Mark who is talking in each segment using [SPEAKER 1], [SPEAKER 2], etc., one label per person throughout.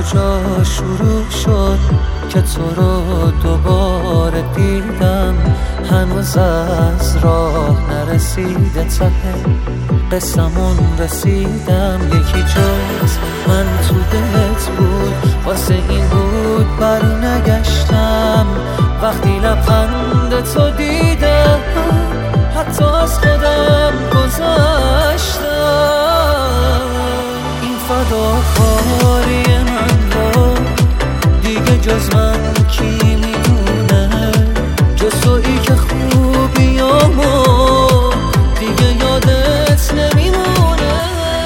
[SPEAKER 1] کجا شروع شد که تو رو دوباره دیدم؟ هنوز از راه نرسیده ته قسمون رسیدم. یکی جز من تو دلت بود، واسه این بود بر نگشتم. وقتی لبخند تو دیدم حتی از خودم گذشتم. این فداکاری من رو دیگه جز من کی میدونه؟ جز تویی که خوبیامو دیگه یادت نمیمونه.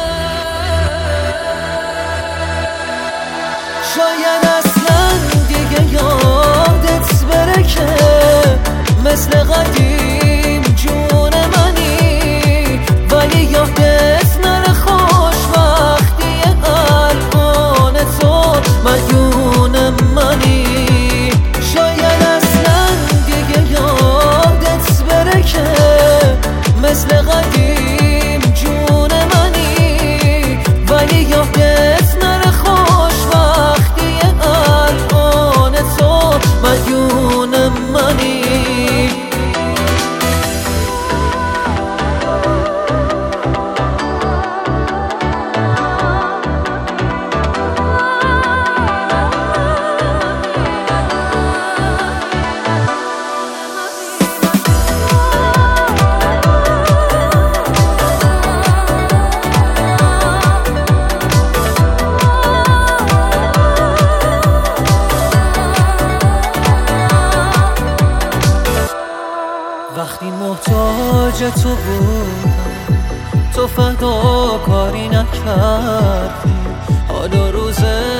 [SPEAKER 1] شاید اصلا دیگه یادت بره که مثل قدیم جون منی، ولی یادت نره خوشبختی الان تو مدیون منی. شاید اصلا دیگه یادت بره که مثل قدیم جون منی، ولی یادت نره خوشبختی الان تو مدیون منی. وقتی محتاج تو بودم تو فداکاری نکردی. حالا روز